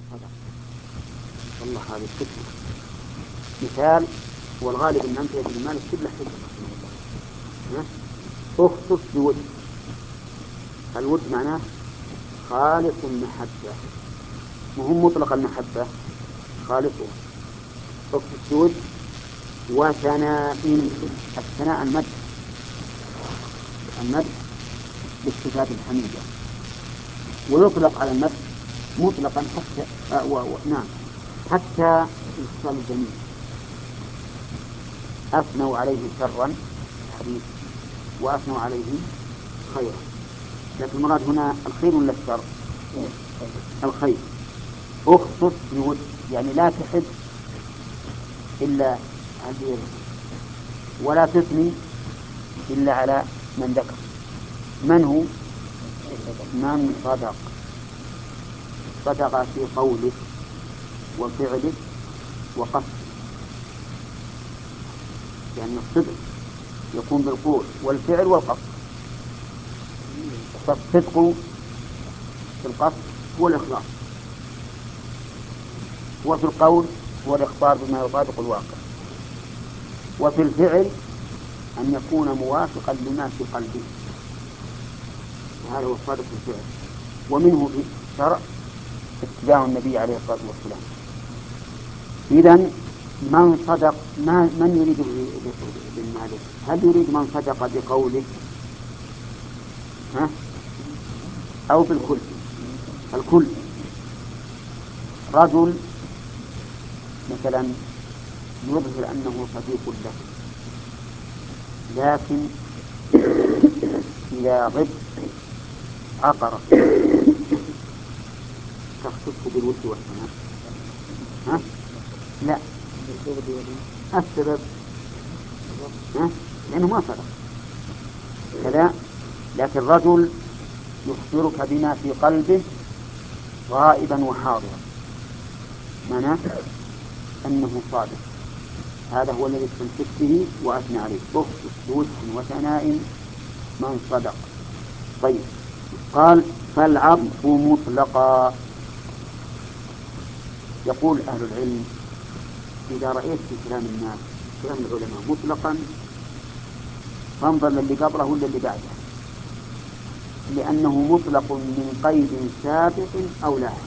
صدق. والله هذه الفتنة. مثال، والغالب أن أمثلة المال كلها حكمة. اختص بود. الود معناه خالص المحبة، وهم مطلق المحبة خالصها. اختص بود. وثناء. الثناء المدح بالصفات الحميدة، ويطلق على المدح مطلقا حتى نعم حتى الخصال الجميل. أثنوا عليه شرا الحديث وأثنوا عليه خيرا، لكن المراد هنا الخير ولا الشر؟ الخير. اخصص بود، يعني لا تحب إلا عزيز، ولا تثني إلا على من ذكر. من هو؟ من صدق في قوله وفعله وقصده. يعني الصدق يكون بالقول والفعل والقصد. فالصدق في القصد هو الإخلاص، وفي القول هو الإخبار بما يطابق الواقع، وفي الفعل أن يكون موافقا لما في قلبه، وهذا هو الصادق في الفعل. ومنه في الشرع اتباع النبي عليه الصلاة والسلام. إذن من صدق، من يريد بالمالك؟ هل يريد من صدق بقوله أو بالكل؟ الكل. رجل مثلا يظهر أنه صديق له، لكن إذا غب عقر تختصه بالود والثناء. لا، السبب لأنه ما صدق كذا. لكن رجل يخبرك بما في قلبه غائبا وحاضرا، معناه أنه صادق. هذا هو الذي استمسك به وأثنى عليه. اختص بود وثناء من صدق. طيب، قال فالعطف مطلقا. يقول أهل العلم إذا رأيت في كلام الناس كلام العلماء مطلقا فانظر للي قبله ولا اللي بعده، لأنه مطلق من قيد سابق أو لاحق.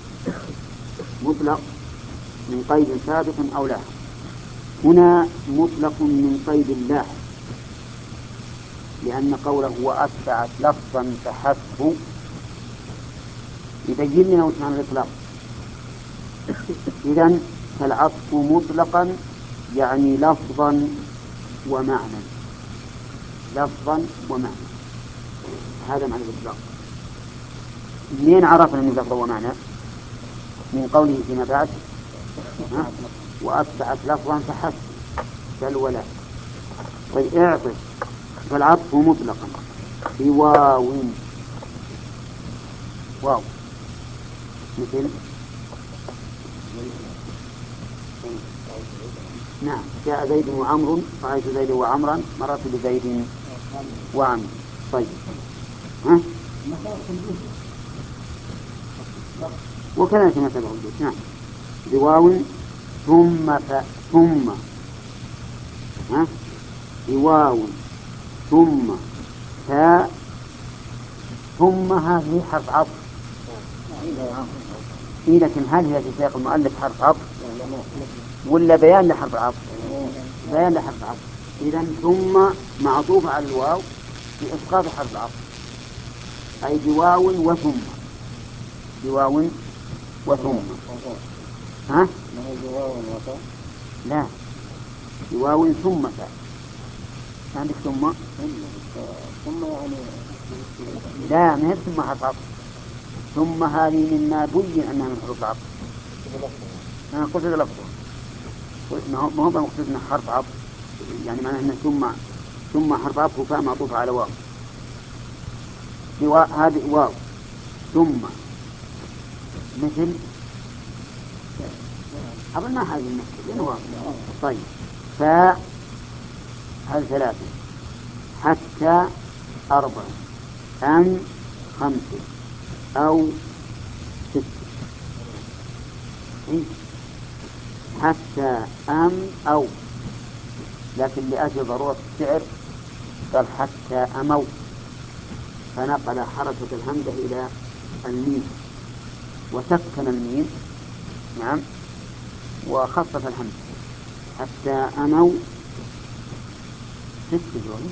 مطلق من قيد سابق أو لاحق. هنا مطلق من قيد لاحق، لأن قوله وأتبعت لفظا فحسب يبين لنا وش معنى الإطلاق. إذن فالعطف مطلقا يعني لفظا ومعنى. لفظا ومعنى، هذا معنى الإطلاق. منين عرفنا أنه لفظا ومعنى؟ من قوله فيما بعد وأتبعت لفظا فحسب بل ولا. طيب اعطف. فالعطف مطلقا بواو. واو مثل نعم جاء زيد وعمر، رأيت زيد وعمرا، مررت بزيد وعمر. طيب وكذلك ما سبق البيت. نعم بواو ثم بواو ثم فاء. ثم هذه حرف عطف. لكن هل هي في سياق المؤلف حرف عطف ولا بيان لحرف العطف؟ بيان لحرف العطف. إذن ثم معطوفة على الواو بإسقاط حرف العطف، أي بواو وثم. بواو وثم لا، بواو ثم فاء. عندك ثم يعني لا، ما هي ثم حرف عطف. ثم هذه مما بين أنها من حروف العطف. أنا قلت لفظه ما هو مقصود أنه حرف عطف، يعني معناه أن ثم حرف عطف وفاء معطوف على واو. هذه واو ثم مثل أظن هذه المشكلة. طيب فاء هل 3 حتى 4 أم 5 أو 6 إيه؟ حتى أم أو، لكن لأجل ضرورة الشعر قال حتى أموا، فنقل حركة الهمزة إلى الميم وسكن الميم، نعم، وخفف الهمزة حتى أموا. ست جوهي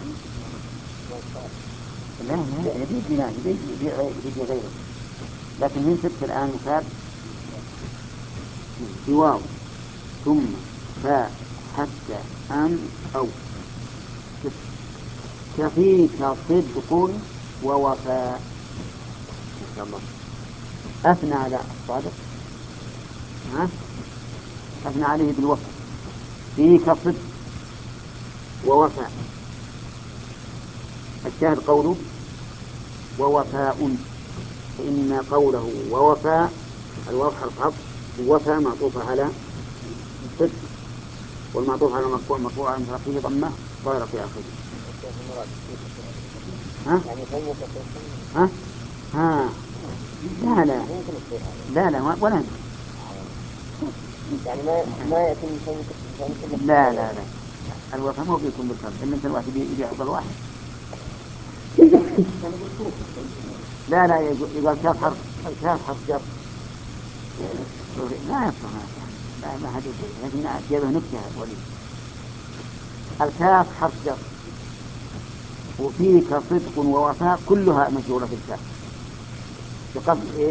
لا لا يبي غيره، لكن من ست الآن مثال بواو ثم فاء حتى أم أو ست. كفيك صدق ووفاء. ما شاء الله. أثنى على الصادق، ها؟ أثنى عليه بالوفاء. فيك صدق ووفاء. الشاهد قوله ووفاء، فإن قوله ووفاء الواو حرف عطف، ووفاء معطوف على صدق، والمعطوف على مرفوع عن فيه ضمه ظاهرة في آخره. ها؟ ها؟ ها؟ لا لا لا لا ولا يعني ما يتم لا لا لا، الوفاء ما بيكون بالكم إلا أنت الواحد يبيع أفضل واحد. لا لا يقول كاف حرف جر. لا يصح، لا ما حد يقول، لكن جابه نكتة ولي. الكاف حرف جر، وفيك صدق ووفاء كلها مجرورة في الكاف بقصد إيه؟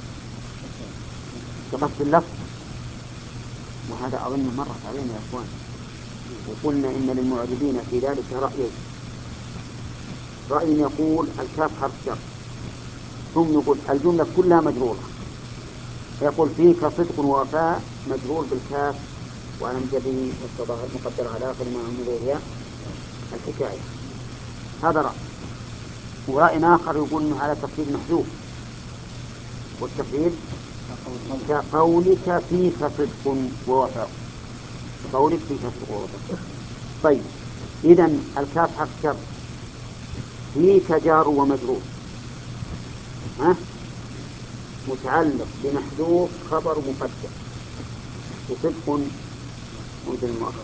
بقصد اللفظ. وهذا أظن مرت علينا يا إخوان، وقلنا إن للمعربين في ذلك رأيين. رأي يقول الكاف حرف جر، ثم يقول الجملة كلها مجرورة، يقول فيك صدق ووفاء مجرور بالكاف وعلى جره مقدر على آخر ما عمله هي الحكاية. هذا رأي. ورأي آخر يقول إنه على تقدير محذوف، والتقدير كقولك فيك صدق ووفاء، كقولك فيك صدق ووفاء. طيب إذن الكاف حرف جر، فيك جار ومجرور، ها؟ متعلق بمحذوف خبر مقدم، وصدق ممكن المؤخر.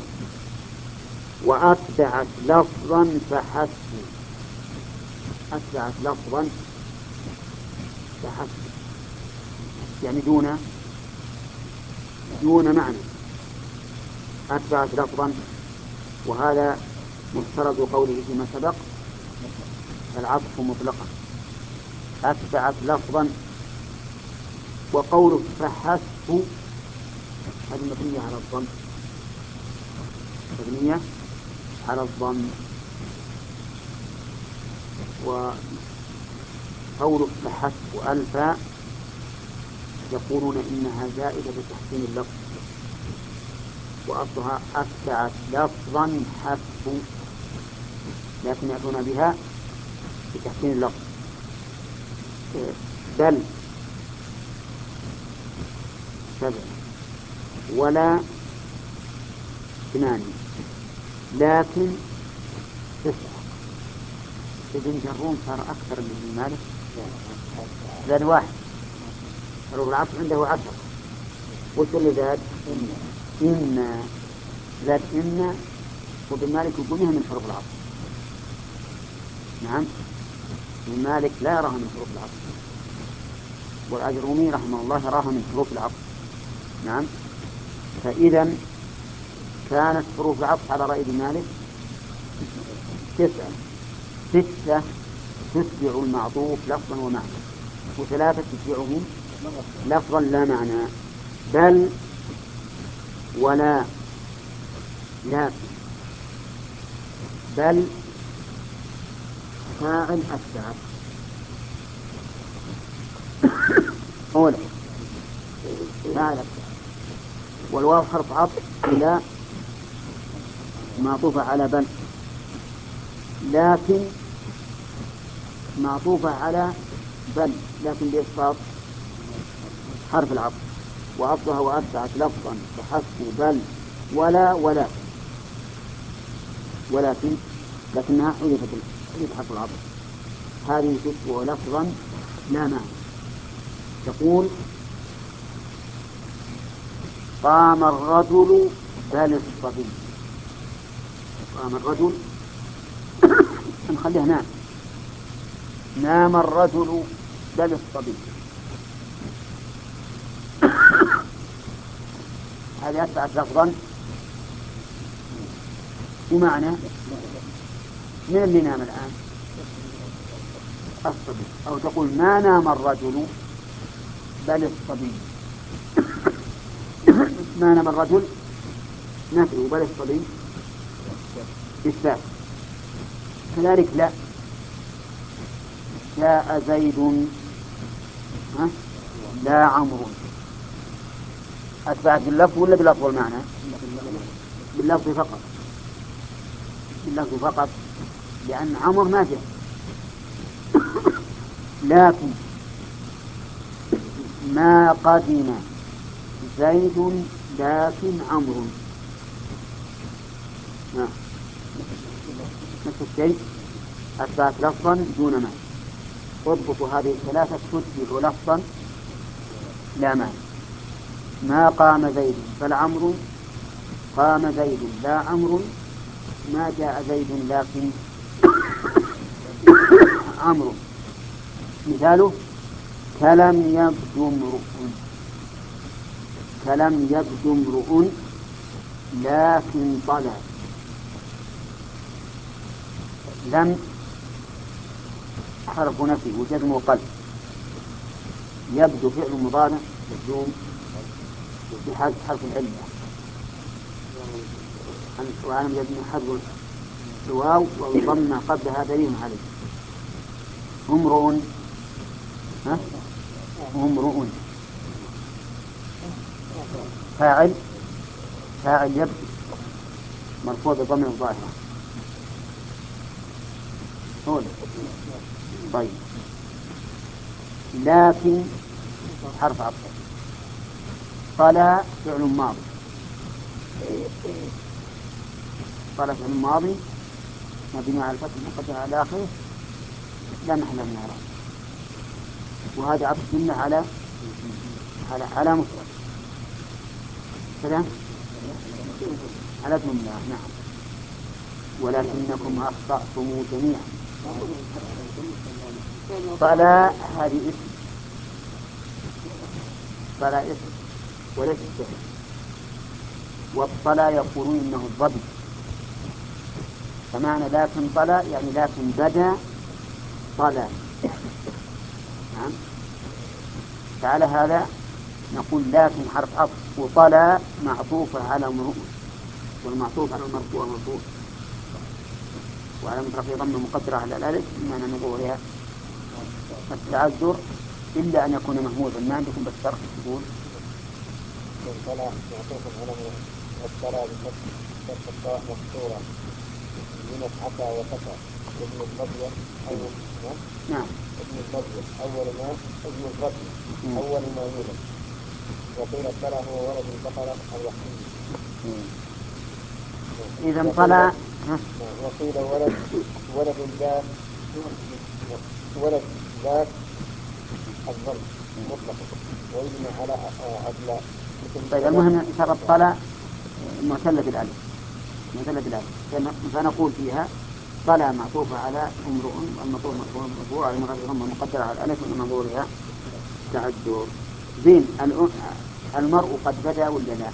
وأتبعت لفظا فحسب، أتبعت لفظا فحسب يعني دون معنى. أتبعت لفظا، وهذا مفترض قوله فيما سبق العطف مطلقا. أتبعت لفظا، وقوله فحسب هذه مبنية على الضم، مبنية على الضم. وقوله فحسب ألفا يقولون إنها زائدة بتحسين اللفظ، وأصلها أتبعت لفظا حسب، لكن يأتون بها بتحسين اللفظ. بل 7 ولا 8 لكن 9. ابن جرون صار أكثر من ابن مالك، زاد 1. حروف العطف عنده 10. وش اللي زاد؟ إن زاد إن، وابن مالك يقول من حروف العطف. نعم، ابن مالك لا يراها من حروف العطف، والأجرومي رحمه الله يراها من حروف العطف. نعم، فإذا كانت حروف العطف على رأي ابن مالك 9. 6 تتبع المعطوف لفظا ومعنى، و3 تتبعه لفظا لا معنى. بل ولا لكن. بل فاعل أتبع أولا فاعل أتبع، والواو حرف عطف إلى معطوفة على بل، لكن معطوفة على بل لكن بإسقاط حرف العطف، وأصلها وأتبعت لفظا فحسب بل ولكن لكنها حذفت حرف العطف، هذه تتبع لفظا لا معنى. تقول قام الرجل بل الصبي. قام الرجل نخليه نام. نام الرجل بل الصبي. هذه أتبعت لفظا بمعنى من اللي نام الآن؟ الصبي. أو تقول ما نام الرجل بل الصبي. ما نام الرجل نفي، بل الصبي إثبات. كذلك لا. جاء زيد لا عمرو. أتبعت باللفظ ولا بلفظ المعنى؟ باللفظ فقط. باللفظ فقط، لأن عمر ما جاء. لكن ما قدم زيد لكن عمرو نفس الشيء. أتبعت لفظا دون معنى. اضبطوا هذه الثلاثة تشبه لفظا لا معنى. ما قام زيد بل عمرو. قام زيد لا عمرو. ما جاء زيد لكن عمرو. مثاله كلم يبدو امرؤ. كلم يبدو امرؤ لكن طلع. لم حرف نفي وجزم وقلب. يبدو فعل مضارع مجزوم بحذف حرف العلة، وعلم يبدو حذف الواو والضمة قبلها دليل عليه. امرؤ امرؤ فاعل يبدو مرفوع بضم الظاهرة. طيب لكن حرف عطف. طلع فعل ماضي. طلع فعل ماضي مبني على الفتح المقدر على آخره لا محل من إعراب. وهذا عطف منه على مفرد كذا على اسم الله. نعم. ولكنكم أخطأتم جميعا. طلع هذه اسم. طلع اسم وليس فعل. والطلع يقولون إنه الظبي. فمعنى لكن طلع يعني لكن بدا طلع. نعم. فعلى هذا نقول لكن حرف عطف وطلع معطوفة على امرؤ، والمعطوف على المرفوع مرفوع وعلى مترفع ضم مقدرة على الألف بمعنى نظورها التعذر إلا أن يكون مهموزا. ما عندكم بس شرح تقول طلع معطوف على الطلع بفتح الطاء مكسورة من عفا وفتى. ابن المضيق أول نعم. ابن المضيق ابن الرجل أول ما يولد. وقيل الطلع هو ولد البقرة الوحيد. إذا طلع وقيل ولد ذات الظن مطلقا ويجمع على أدلاء. طيب المهم ترى الطلع معتلة بالألف. فنقول فيها طلع معطوفة على امرؤ والمطوف مرفوع على ضم مقدرة على الألف ومن منظورها تعذر. زين. المرء قد بدا ولا لا؟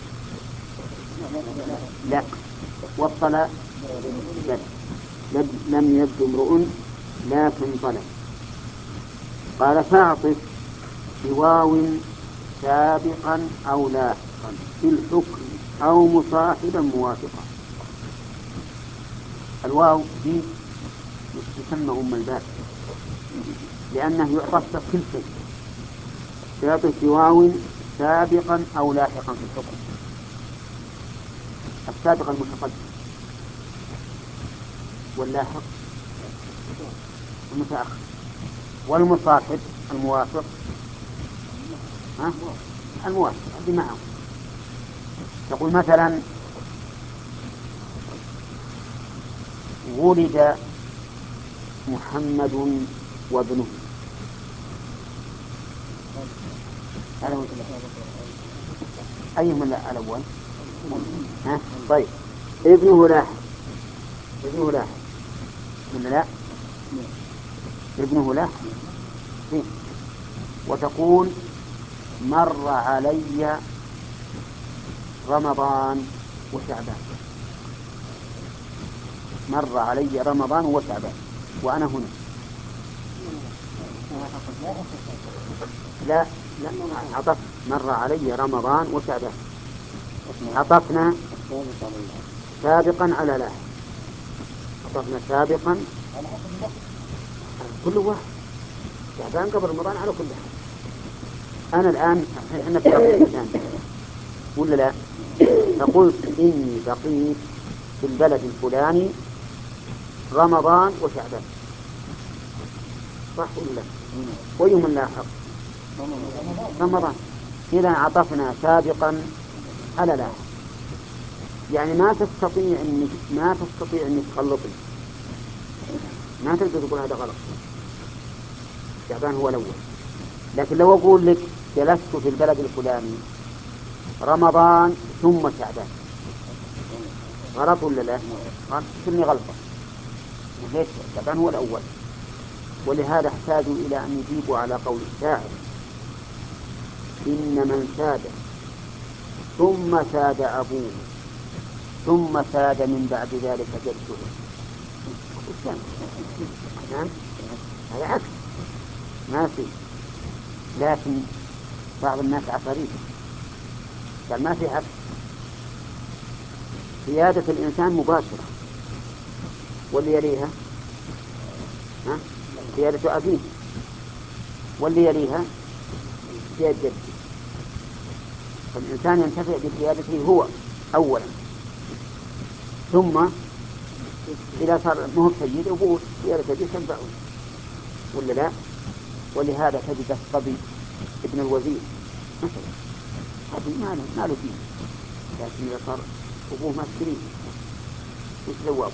لا. والطلع بدا. لم يبدو امرؤ لكن طلع. قال فاعطف بواو سابقا أو لاحقا في الحكم أو مصاحبا موافقا. الواو دي تسمى أم الباب لأنه يعطف كل شيء. يعطف بواو سابقا أو لاحقا في الحكم. السابق المتقدم واللاحق المتأخر والمصاحب الموافق الموافق هذه معه. تقول مثلا ولد محمد وابنه. أيهما الأول؟ ها؟ طيب ابنه لاحق ولا لا؟ ابنه لاحق فيه. وتقول مر علي رمضان وشعبان، مر علي رمضان وشعبان وأنا هنا. لا عطف، مر علي رمضان وشعبان، عطفنا سابقا على لاحق، عطفنا سابقا على كل واحد. شعبان قبل رمضان على كل حال. أنا الآن احنا في تقريب ثاني ولا لا؟ فقلت إني بقيت في البلد الفلاني رمضان وشعبان، صح ولا لا؟ ويوم اللاحق رمضان. إذا عطفنا سابقا على لاحق، يعني ما تستطيع أن تخلطي، ما تقدر تقول هذا غلط، شعبان هو الأول. لكن لو أقول لك جلست في البلد الفلاني رمضان ثم شعبان، غلط ولا لا؟ غلط، كلني غلطة، نسيت شعبان هو الأول. ولهذا احتاجوا إلى أن يجيبوا على قول الشاعر إن من ساد ثم ساد أبوه ثم ساد من بعد ذلك جده. نعم هذا عكس ماشي، لكن بعض الناس عصريين قال ما في عكس، سيادة الإنسان مباشرة، واللي يليها سيادة أبيه، واللي يليها سيادة جده. فالإنسان ينتفع بسيادته هو أولا، ثم إذا صار مهب سيد أبوه سيادة أبيه تنفعه ولا لا؟ ولهذا تجد الصبي ابن الوزير مثلا صبي ما له دين، لكن إذا صار أبوه مسكين وش سواه؟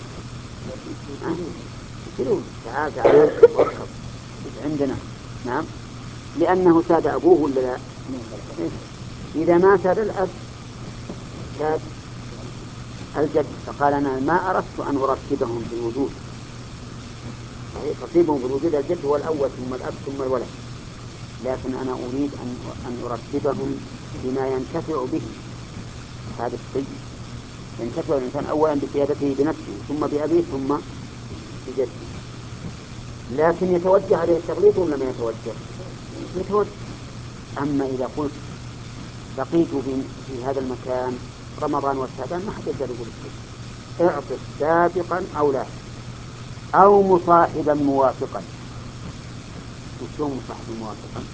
يقولوا تعال واركب عندنا. نعم، لأنه ساد أبوه ولا لا؟ إذا ما ساد الأب ساد الجد. فقال أنا ما أردت أن أرتبهم في الوجود، ترتيبهم في الوجود الجد هو الأول ثم الأب ثم الولد، لكن أنا أريد أن أرتبهم بما ينتفع به. هذا الشيء ينتفع الإنسان أولا بسيادته بنفسه ثم بأبيه ثم بجده. لكن يتوجه عليه التغليط ولا ما يتوجه؟ يتوجه. أما إذا قلت بقيت في هذا المكان رمضان وشعبان ما حد يقدر يقول شيء. اعطف سابقا أو لا أو مصاحبا موافقا. وشو مصاحبا موافقا؟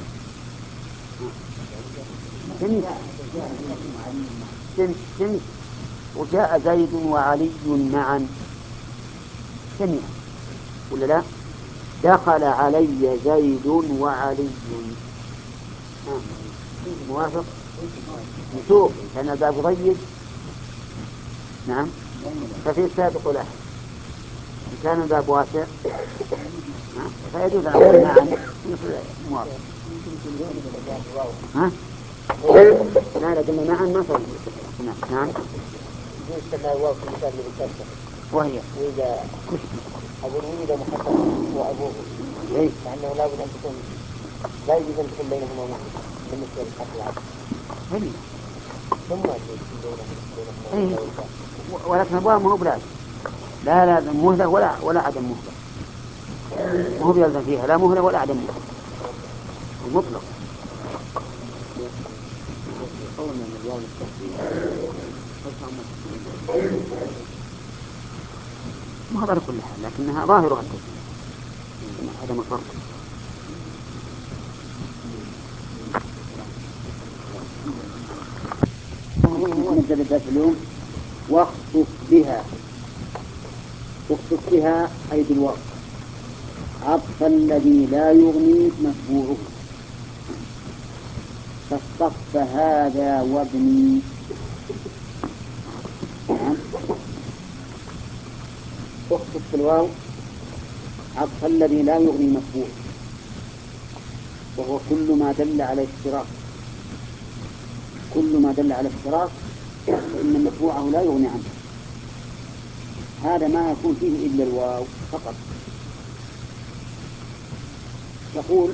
سمع وجاء زيد وعلي معا، سمع ولا لا؟ دخل علي زيد وعلي، موافق. نشوف كان الباب ضيق، نعم، ففي سابق لاحق. إن كان الباب واسع فيجوز أن أقول معا موافق. ها؟ لا قلنا معا ما صار. نعم. وهي وإذا أقول وإذا محقق وأبوه فإنه لا بد أن تكون لا يجوز أن تكون بينهما مهلة بالنسبة للحق العقل. ثم بينهما ولكن أبوها ما هو بلاد، لا مهلة ولا عدم مهلة، ما هو بيلزم فيها لا مهلة ولا عدم مهلة المطلق. قولنا من الواو ما هو على كل حال، لكنها ظاهرها التسليم، هذا مفر. نبدأ بالدرس اليوم. واخطف بها أي بالوقت عطف الذي لا يغني متبوعه، فاصطف هذا وابني. اخطف بالواو عطف الذي لا يغني متبوعه، وهو كل ما دل على اشتراك كل ما دل على اشتراك فإن متبوعه لا يغني عنه. هذا ما يكون فيه إلا الواو فقط. تقول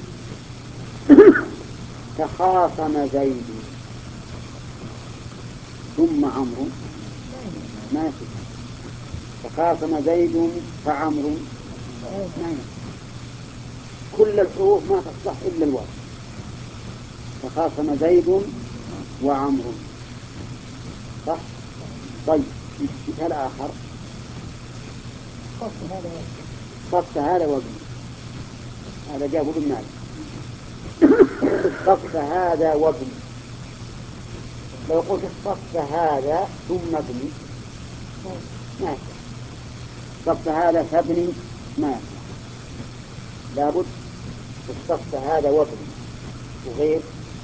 تخاصم زيد ثم عمرو، ما يصح. تخاصم زيد فعمرو، ما يصح. كل الحروف ما تصلح إلا الواو. تخاصم زيد وعمرو، صح؟ طيب مثال آخر، صف هذا وابن، هذا جاب ابن مالك. صف هذا وابن، لو قلت صف هذا ثم ابني ما يصح. صف هذا فابني ما يصح. لابد الصف هذا وابني. وغير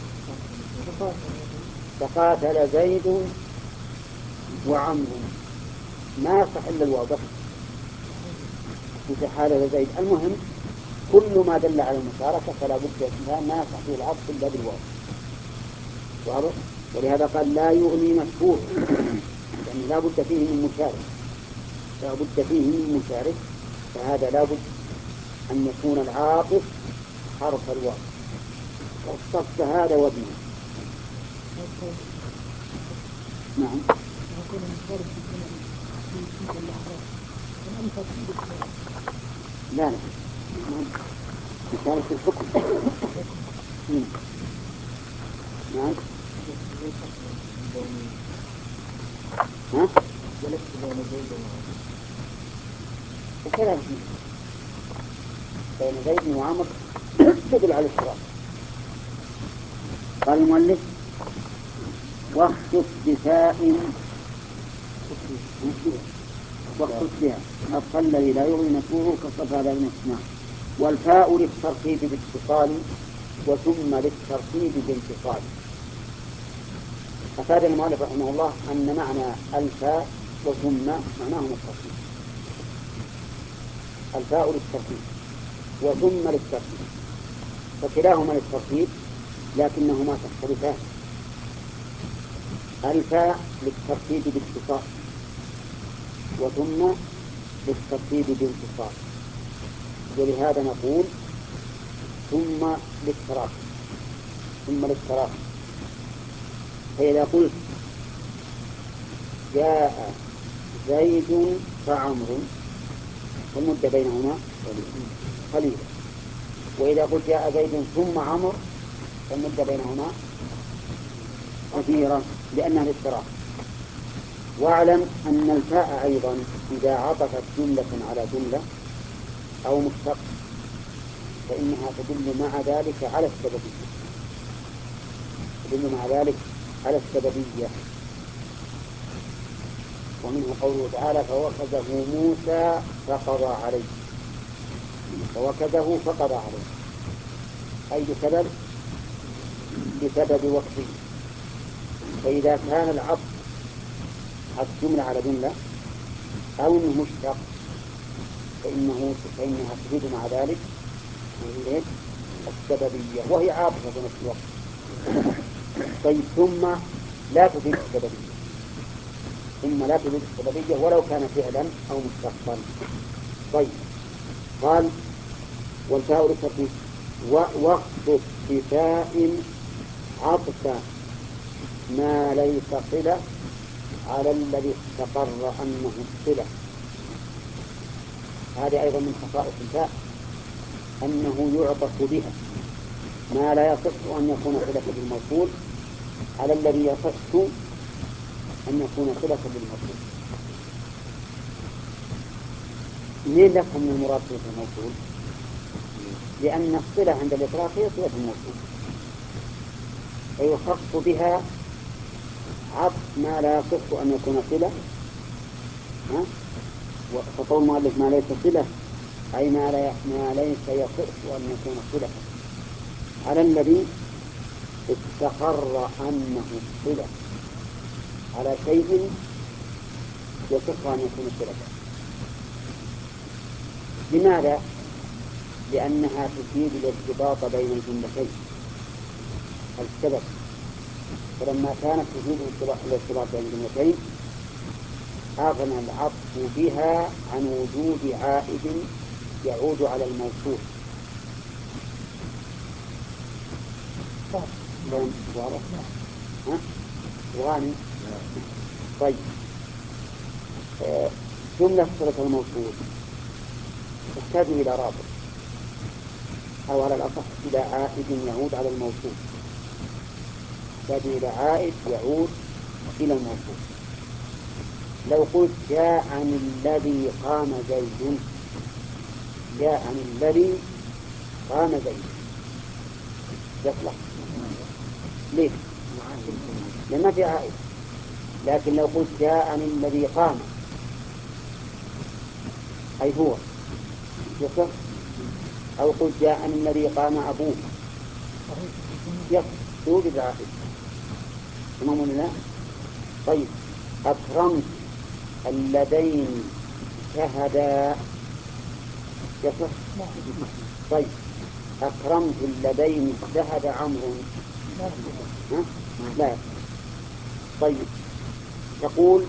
تقاتل زيد وعمرو، ما يصح إلا الواو بس. وتحالف زيد. المهم كل ما دل على المشاركة فلا بد ما يصح فيه العطف إلا بالواو. واضح؟ ولهذا قال لا يغني مشهور، يعني لا بد فيه من مشارك، لا بد فيه من مشارك، فهذا لا بد أن يكون العاطف حرف الواو. والصف هذا وابنه. نعم. لا لا، مشارك في الحكم. نعم. ها؟ وكذلك بين زيد وعمر تدل على الاشتراك. قال المؤلف واخصص بفاء، واخصص بها الصل الذي لا يغني مشروعه كالصف هذا المسمع. والفاء للترتيب باتصال وثم للترتيب بانفصال. أفاد المؤلف رحمه الله أن معنى الفاء وثم معناهما الترتيب. الفاء للترتيب وثم للترتيب، فكلاهما للترتيب لكنهما تختلفان. الفاء للترتيب باتصال وثم للترتيب بانفصال، ولهذا نقول ثم للتراخي. ثم للتراخي، فإذا قلت جاء زيد فعمر فالمدة بينهما قليلة، وإذا قلت جاء زيد ثم عمر فالمدة بينهما كثيرة لأنها للتراخي. واعلم أن الفاء أيضا إذا عطفت جملة على جملة أو مشتق فإنها تدل مع ذلك على السببية، تدل مع ذلك على السببية. ومنه قوله تعالى فوكزه موسى فقضى عليه، فوكزه فقضى عليه أي بسبب وكزه. فإذا كان العطف عطف جملة على جملة أو أنه مشتق فإنها تفيد مع ذلك السببية وهي عاطفة في نفس الوقت. طيب ثم لا تفيد السببية، ثم لا تفيد السببية ولو كان فعلا أو مشتقا. طيب قال والفاء للترتيب واخصص بفاء عطف ما ليس صلة على الذي استقر أنه الصلة. هذه أيضا من خصائص الفاء أنه يعطف بها ما لا يصح أن يكون صلة بالموصول على الذي يصح أن يكون صلة بالموصول. ليه نفهم من المراد صلة الموصول؟ لأن الصلة عند الإطلاق هي صلة الموصول، فيخص بها عطف ما لا يصح أن يكون صلة. فقول المؤلف ما ليس صلة أي ما ليس يصح أن يكون صلة على الذي استقر أنه صلة على شيء يصح أن يكون صلة. لماذا؟ لأنها تفيد الارتباط بين الجملتين. السبب فلما كانت تفيد الارتباط بين الجملتين أغنى العطف بها عن وجود عائد يعود على الموصول. واضح؟ ها؟ غانم. طيب جملة صلة الموصول تحتاج إلى رابط، أو على الأصح إلى عائد يعود على الموصول، تحتاج إلى عائد يعود إلى الموصول. لو قلت جاءني الذي قام زيد، جاءني الذي قام زيد يصلح؟ ليه؟ لأن ما في عائد. لكن لو قلت جاءني الذي قام أي هو يصلح، أو قلت جاءني الذي قام أبوه يصلح، يوجد عائد. تمام ولا لا؟ طيب أكرمت اللذين شهدا يصلح؟ طيب أكرمت اللذين شهد عمرو لا. طيب تقول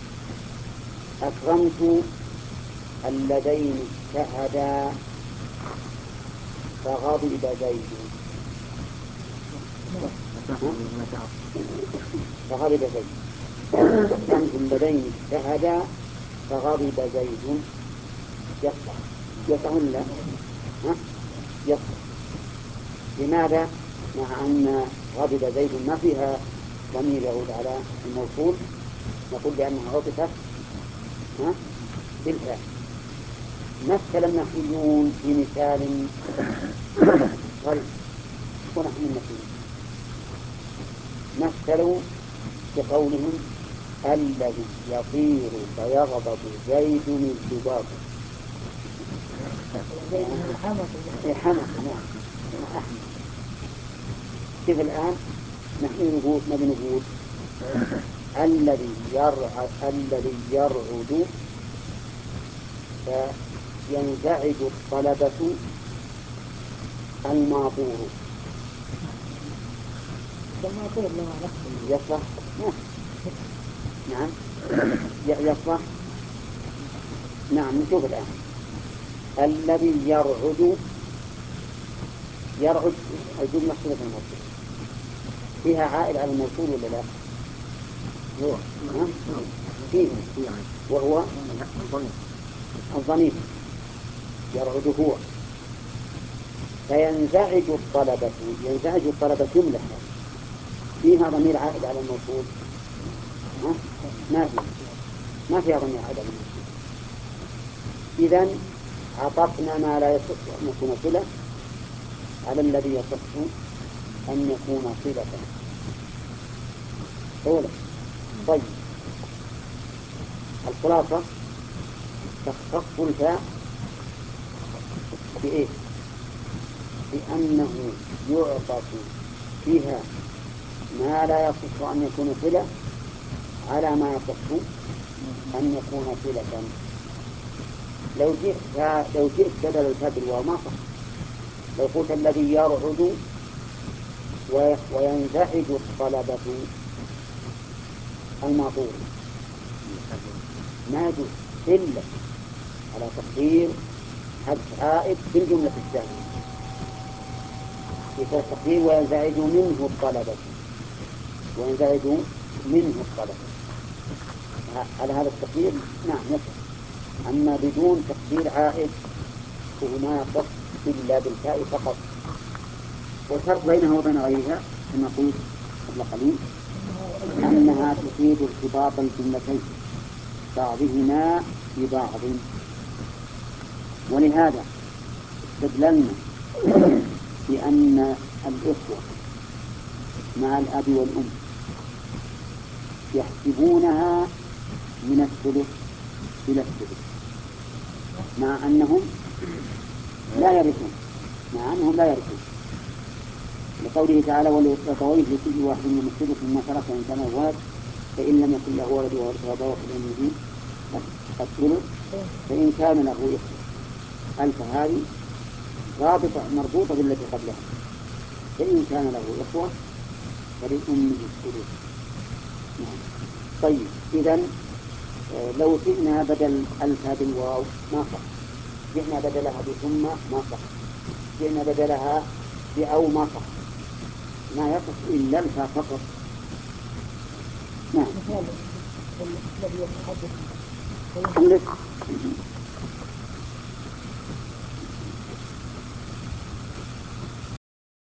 أكرمت اللذين شهدا فغضب زيد، فغضب زيد. أكرمت اللذين شهدا فغضب زيد يصلح؟ يصلح ولا لا؟ يصلح. لماذا؟ مع أن غضب زيد ما فيها ضمير يعود على الموصول، نقول بأنها عطفت بالفعل. مثل النحويون في مثال غريب ونحن النحويون مثلوا بقولهم الذي يطير فيغضب زيد الذباب. حمق. نعم أحمد. كيف الآن نحن نقول ما بنقول الذي يرعد فينزعج الطلبة الماطور. يصلح؟ نعم يصلح. نعم نشوف الآن الذي يرعد الجملة صلة الموصول فيها عائد على الموصول ولا لا؟ فيه وهو الضمير يرعد هو. فينزعج الطلبة، ينزعج الطلبة جملة فيها ضمير عائد على الموصول؟ ما فيها ضمير عائد على الموصول. إذن عطفنا ما لا يصح أن يكون صلة على الذي يصح أن يكون صلة أولا. طيب الخلاصة تختص الفاء بإيه؟ بأنه يعطف فيها ما لا يصح أن يكون صلة على ما يصح أن يكون صلة. لو جئت بدل الفاء بالواو ما صح. لو قلت الذي يرعد وينزعج الطلبة الماطور ما يجوز إلا على تقدير حذف عائد في الجملة الثانية، في تقدير وينزعج منه الطلبة، وينزعج منه الطلبة. على هذا التقدير نعم يصح. أما بدون تقدير عائد فهنا يصح إلا بالفاء فقط. والفرق بينها وبين غيرها كما قلت قبل قليل أنها تفيد ارتباط الجملتين بعضهما ببعض. ولهذا استدللنا بأن الإخوة مع الأب والأم يحسبونها من الثلث إلى الثلث مع أنهم لا يرثون، لقوله تعالى ولأبويه لكل واحد من الثلث مما ترك إن كان ولد فإن لم يكن له ولد وورثه أبواه فلأمه الثلث فإن كان له إخوة. ألف هذه رابطة مربوطة بالتي قبلها، فإن كان له إخوة فلأمه الثلث. نعم. طيب إذن لو جئنا بدل ألف هذه الواو ما صح، جئنا بدلها بثم ما صح، جئنا بدلها بأو ما صح، ما يصح إلا الفاء فقط. نعم. الذي يتحدث